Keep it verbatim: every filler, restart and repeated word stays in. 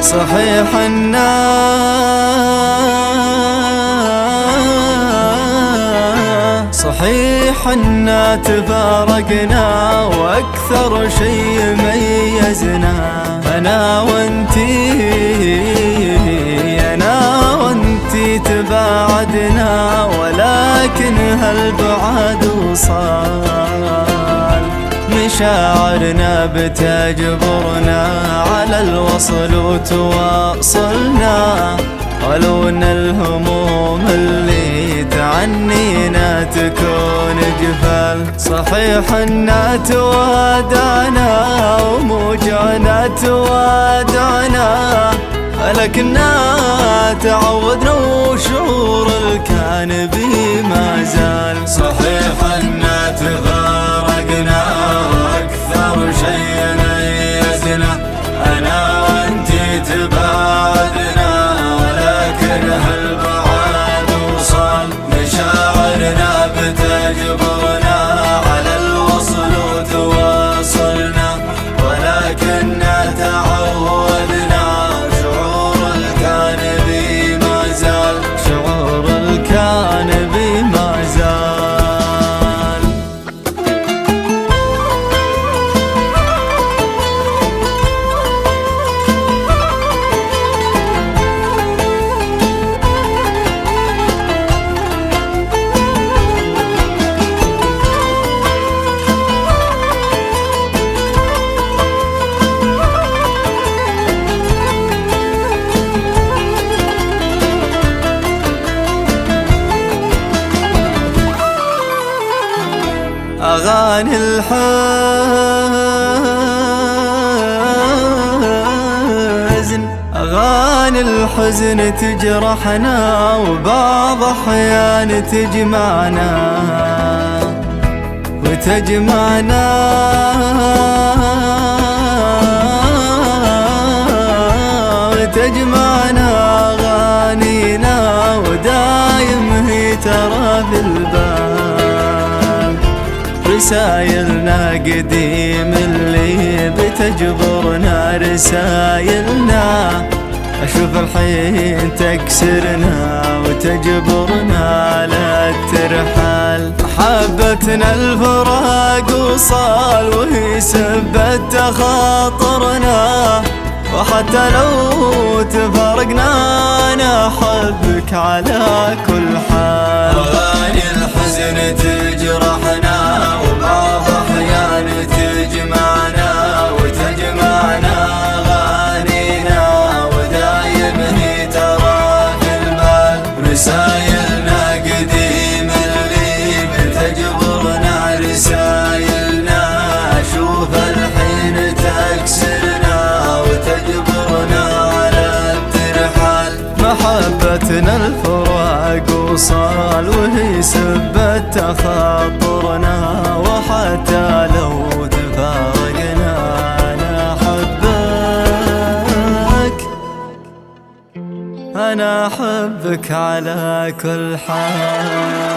صحيح إننا صحيح إننا تفارقنا، وأكثر شيء ميزنا أنا وانتي، أنا وانتي تباعدنا، ولكن هالبعد وصال مشاعرنا بتجبرنا على الوصل وتواصلنا، ولو ان الهموم اللي تعنينا تكون جفال. صحيح إننا توادعنا وموجعنا توادعنا، لكننا تعودنا وشعور الكانبي ما زال. صحيح إننا تفارقنا، وأكثر شيء ميزنا أنا وأنتي تباعدنا، ولكن هالبعاد وصال مشاعرنا بتجبرنا على الوصل وتواصلنا، ولكننا تعودنا شعور الكانبي ما زال، شعور الكانبي ما زال. أغاني الحزن أغاني الحزن تجرحنا، وبعض أحيان تجمعنا وتجمعنا وتجمعنا أغانينا، ودايم هي ترى في البال. رسايلنا قديم اللي بتجبرنا، رسايلنا أشوف الحين تكسرنا وتجبرنا لا ترحل. محبتنا الفراق وصال، وهي سبت تخاطرنا، وحتى لو تفارقنا أنا أحبك على كل حال. أغاني الحزن تجرحنا، وبعض أحيان تجمعنا وتجمعنا أغانينا، ودايم هي ترى في البال. رسايلنا قديم اللي بتجبرنا، رسايلنا أشوف الحين تكسرنا وتجبرنا على الترحال. محبتنا الفراق وصال، وهي سبت تخاطرنا، وحتى لو تفارقنا أنا أحبك، أنا أحبك على كل حال.